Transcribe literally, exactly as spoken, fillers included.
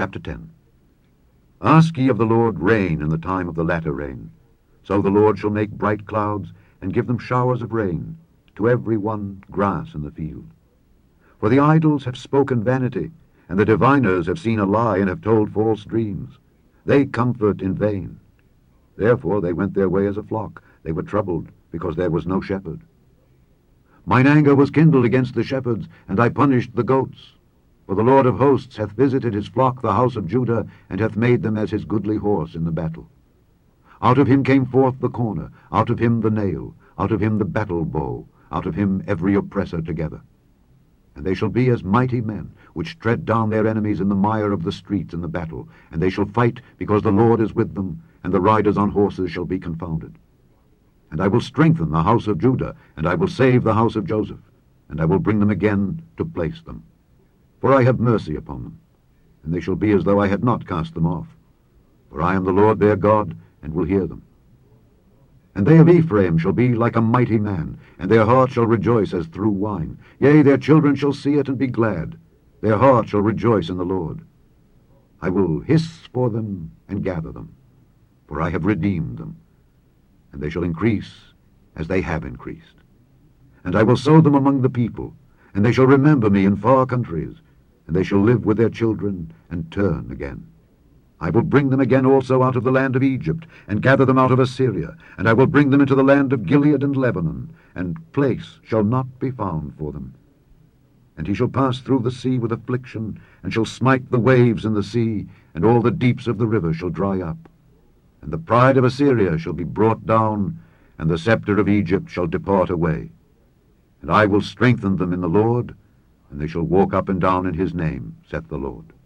Chapter ten. Ask ye of the Lord rain in the time of the latter rain. So the Lord shall make bright clouds, and give them showers of rain, to every one grass in the field. For the idols have spoken vanity, and the diviners have seen a lie, and have told false dreams. They comfort in vain. Therefore they went their way as a flock. They were troubled, because there was no shepherd. Mine anger was kindled against the shepherds, and I punished the goats. For the Lord of hosts hath visited his flock, the house of Judah, and hath made them as his goodly horse in the battle. Out of him came forth the corner, out of him the nail, out of him the battle bow, out of him every oppressor together. And they shall be as mighty men, which tread down their enemies in the mire of the streets in the battle, and they shall fight, because the Lord is with them, and the riders on horses shall be confounded. And I will strengthen the house of Judah, and I will save the house of Joseph, and I will bring them again to place them. For I have mercy upon them, and they shall be as though I had not cast them off. For I am the Lord their God, and will hear them. And they of Ephraim shall be like a mighty man, and their heart shall rejoice as through wine. Yea, their children shall see it and be glad. Their heart shall rejoice in the Lord. I will hiss for them and gather them, for I have redeemed them. And they shall increase as they have increased. And I will sow them among the people, and they shall remember me in far countries, and they shall live with their children and turn again. I will bring them again also out of the land of Egypt, and gather them out of Assyria, and I will bring them into the land of Gilead and Lebanon, and place shall not be found for them. And he shall pass through the sea with affliction, and shall smite the waves in the sea, and all the deeps of the river shall dry up. And the pride of Assyria shall be brought down, and the scepter of Egypt shall depart away. And I will strengthen them in the Lord, and they shall walk up and down in his name, saith the Lord.